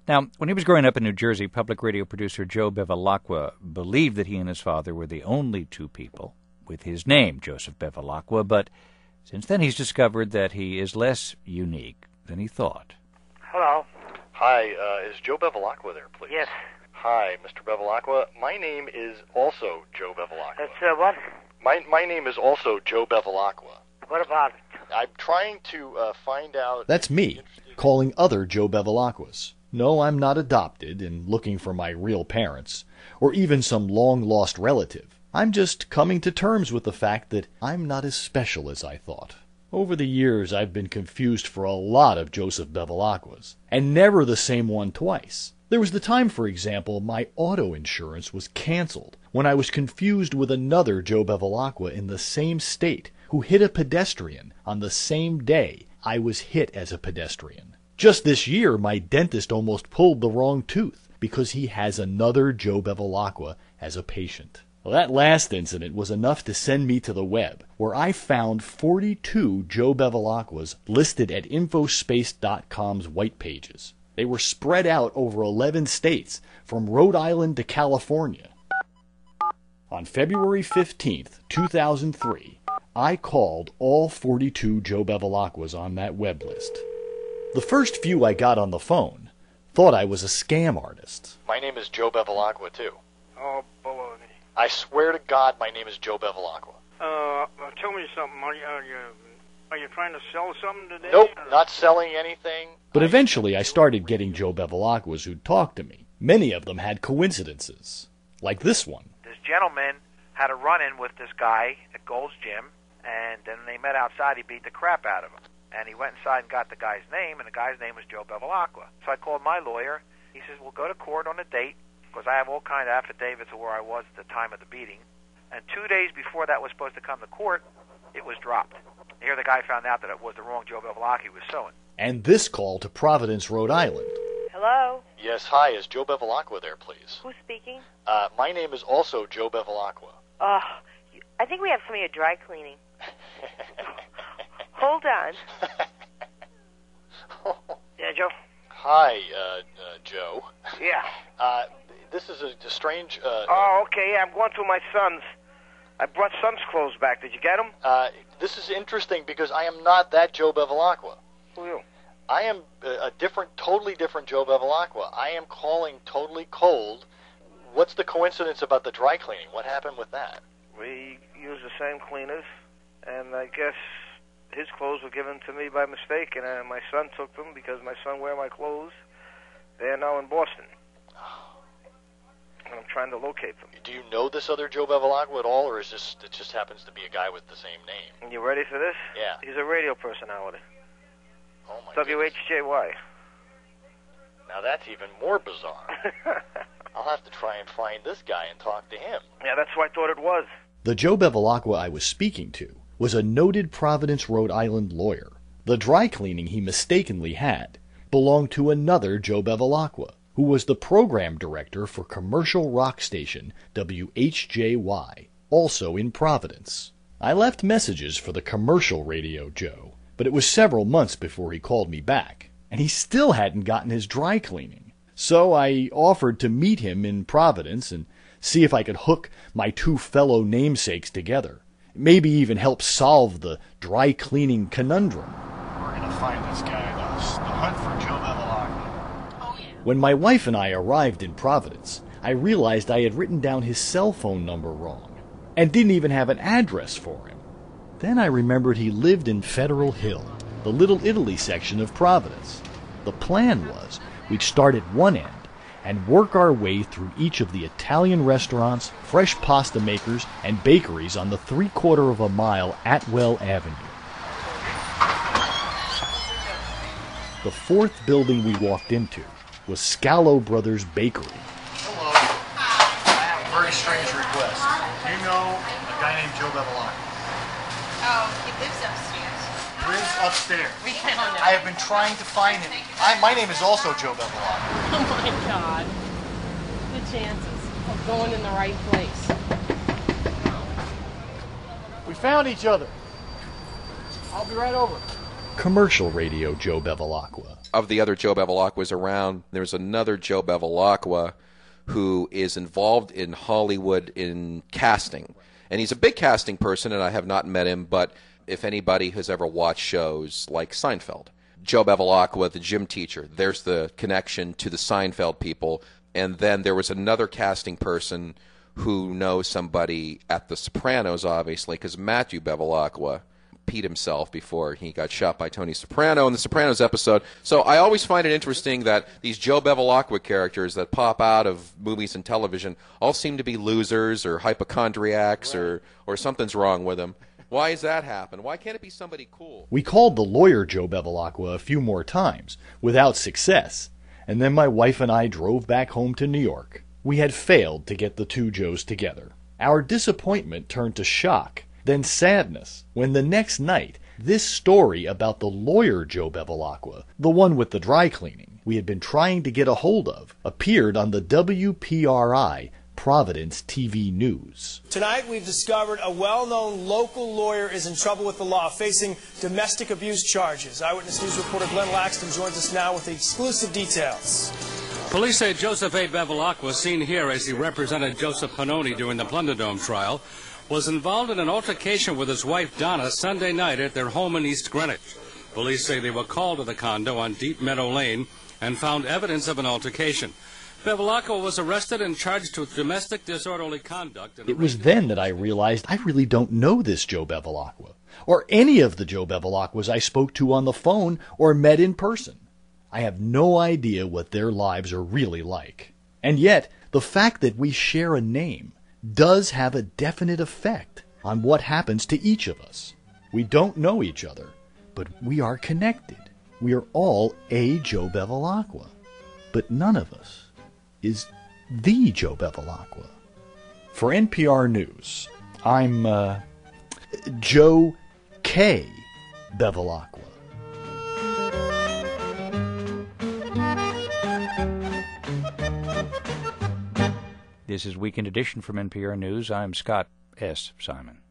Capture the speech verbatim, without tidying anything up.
Now, when he was growing up in New Jersey, public radio producer Joe Bevilacqua believed that he and his father were the only two people with his name, Joseph Bevilacqua, but since then he's discovered that he is less unique than he thought. Hello. Hi, uh, is Joe Bevilacqua there, please? Yes. Hi, Mister Bevilacqua. My name is also Joe Bevilacqua. That's, uh, what? My my name is also Joe Bevilacqua. What about it? I'm trying to uh, find out... That's me, calling other Joe Bevilacquas. No, I'm not adopted and looking for my real parents, or even some long-lost relative. I'm just coming to terms with the fact that I'm not as special as I thought. Over the years, I've been confused for a lot of Joseph Bevilacquas, and never the same one twice. There was the time, for example, my auto insurance was canceled when I was confused with another Joe Bevilacqua in the same state who hit a pedestrian on the same day I was hit as a pedestrian. Just this year, my dentist almost pulled the wrong tooth because he has another Joe Bevilacqua as a patient. Well, that last incident was enough to send me to the web, where I found forty-two Joe Bevilacquas listed at Infospace dot com's white pages. They were spread out over eleven states, from Rhode Island to California. On February fifteenth, two thousand three, I called all forty-two Joe Bevilacquas on that web list. The first few I got on the phone thought I was a scam artist. My name is Joe Bevilacqua, too. Oh, baloney. I swear to God, my name is Joe Bevilacqua. Uh, tell me something. Are you, are you, are you trying to sell something today? Nope, or? not selling anything. But eventually I started getting Joe Bevilacquas who'd talk to me. Many of them had coincidences, like this one. This gentleman had a run-in with this guy at Gold's Gym, and then they met outside. He beat the crap out of him. And he went inside and got the guy's name, and the guy's name was Joe Bevilacqua. So I called my lawyer. He says, we'll go to court on a date, because I have all kind of affidavits of where I was at the time of the beating. And two days before that was supposed to come to court, it was dropped. Here the guy found out that it was the wrong Joe Bevilacqua he was suing. And this call to Providence, Rhode Island. Hello? Yes, hi, is Joe Bevilacqua there, please? Who's speaking? Uh, my name is also Joe Bevilacqua. Oh, I think we have somebody at dry cleaning. Hold on. Yeah, Joe? Hi, uh, uh, Joe. Yeah. Uh, this is a, a strange... Uh, Oh, okay, yeah, I'm going through my son's. I brought son's clothes back. Did you get them? Uh, this is interesting because I am not that Joe Bevilacqua. Who are you? I am a, a different, totally different Joe Bevilacqua. I am calling totally cold. What's the coincidence about the dry cleaning? What happened with that? We use the same cleaners, and I guess his clothes were given to me by mistake, and uh, my son took them because my son wear my clothes. They're now in Boston. And I'm trying to locate them. Do you know this other Joe Bevilacqua at all, or is this it just happens to be a guy with the same name? And you ready for this? Yeah. He's a radio personality. Oh my W H J Y. Now that's even more bizarre. I'll have to try and find this guy and talk to him. Yeah, that's what I thought it was. The Joe Bevilacqua I was speaking to was a noted Providence, Rhode Island lawyer. The dry cleaning he mistakenly had belonged to another Joe Bevilacqua, who was the program director for commercial rock station W H J Y, also in Providence. I left messages for the commercial radio Joe, but it was several months before he called me back, and he still hadn't gotten his dry cleaning. So I offered to meet him in Providence and see if I could hook my two fellow namesakes together. Maybe even help solve the dry cleaning conundrum. We're going to find this guy, though. The hunt for Joe Bevilacqua. Oh, yeah. When my wife and I arrived in Providence, I realized I had written down his cell phone number wrong and didn't even have an address for him. Then I remembered he lived in Federal Hill, the Little Italy section of Providence. The plan was we'd start at one end and work our way through each of the Italian restaurants, fresh pasta makers, and bakeries on the three-quarter of a mile Atwell Avenue. The fourth building we walked into was Scalo Brothers Bakery. Hello. I have a very strange request. Do you know a guy named Joe Bevilacqua? Oh, he lives upstairs. Lives upstairs. I don't know. I have been trying to find him. I, my name is also Joe Bevilacqua. Oh my God. The chances of going in the right place. We found each other. I'll be right over. Commercial radio Joe Bevilacqua. of the other Joe Bevilacquas around, there's another Joe Bevilacqua who is involved in Hollywood in casting. And he's a big casting person, and I have not met him, but if anybody has ever watched shows like Seinfeld, Joe Bevilacqua, the gym teacher, there's the connection to the Seinfeld people. And then there was another casting person who knows somebody at The Sopranos, obviously, because Matthew Bevilacqua peed himself before he got shot by Tony Soprano in the Sopranos episode. So I always find it interesting that these Joe Bevilacqua characters that pop out of movies and television all seem to be losers or hypochondriacs, or, or something's wrong with them. Why does that happen? Why can't it be somebody cool? We called the lawyer Joe Bevilacqua a few more times, without success, and then my wife and I drove back home to New York. We had failed to get the two Joes together. Our disappointment turned to shock, then sadness, when the next night, this story about the lawyer Joe Bevilacqua, the one with the dry cleaning we had been trying to get a hold of, appeared on the W P R I Providence T V News. Tonight we've discovered a well-known local lawyer is in trouble with the law, facing domestic abuse charges. Eyewitness News reporter Glenn Laxton joins us now with the exclusive details. Police say Joseph A. Bevilacqua, seen here as he represented Joseph Pannoni during the Plunderdome trial, was involved in an altercation with his wife Donna Sunday night at their home in East Greenwich. Police say they were called to the condo on Deep Meadow Lane and found evidence of an altercation. Bevilacqua was arrested and charged with domestic disorderly conduct. It was then that I realized I really don't know this Joe Bevilacqua, or any of the Joe Bevilacquas I spoke to on the phone or met in person. I have no idea what their lives are really like. And yet, the fact that we share a name does have a definite effect on what happens to each of us. We don't know each other, but we are connected. We are all a Joe Bevilacqua, but none of us is the Joe Bevilacqua. For N P R News, I'm uh, Joe K. Bevilacqua. This is Weekend Edition from N P R News. I'm Scott S. Simon.